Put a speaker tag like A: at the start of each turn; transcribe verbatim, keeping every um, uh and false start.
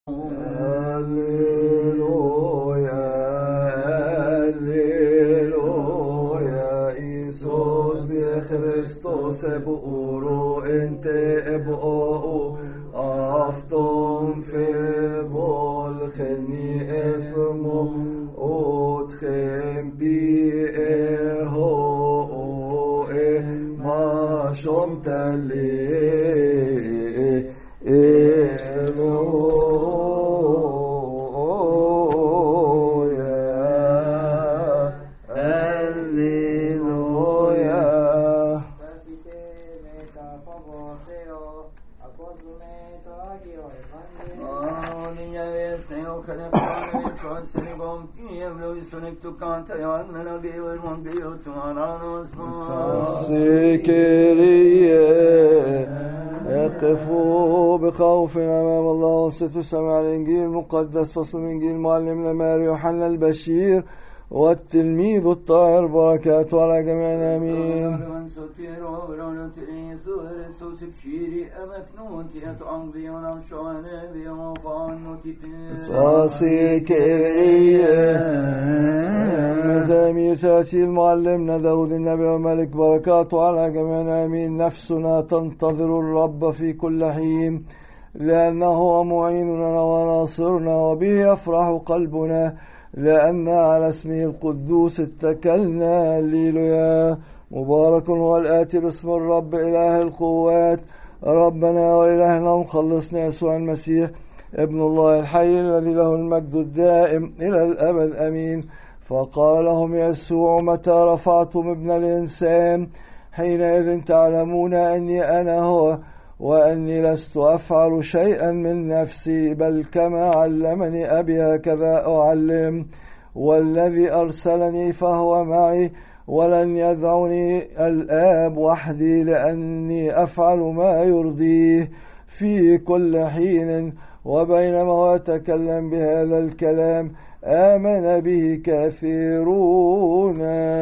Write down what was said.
A: Alleluia, Alleluia, Iisus de Christus eburu ente ebou aftom fevol cheni esmo otchem bi eho e ma shomtali اقفوا بخوف أمام الله وانصتوا سماع الإنجيل المقدس. فصل من إنجيل معلمنا ماري يوحنا البشير والتلميذ الطاهر، بركاته على جميعنا آمين. مزامير تأتي المعلمنا داود النبي والملك، بركاته على جميعنا آمين. نفسنا تنتظر الرب في كل حين، لأنه هو معيننا وناصرنا، وبه يفرح قلبنا، لأن على اسمه القدوس اتكلنا. هللويا. مبارك هو الآتي باسم الرب إله القوات، ربنا وإلهنا ومخلصنا يسوع المسيح ابن الله الحي الذي له المجد الدائم إلى الأبد آمين. فقال لهم يسوع: متى رفعتم ابن الإنسان حينئذ تعلمون أني أنا هو، وأني لست أفعل شيئا من نفسي، بل كما علمني أبي هكذا أعلم. والذي أرسلني فهو معي، ولن يدعني الآب وحدي، لأني أفعل ما يرضيه في كل حين. وبينما هو يتكلم بهذا الكلام آمن به كثيرون.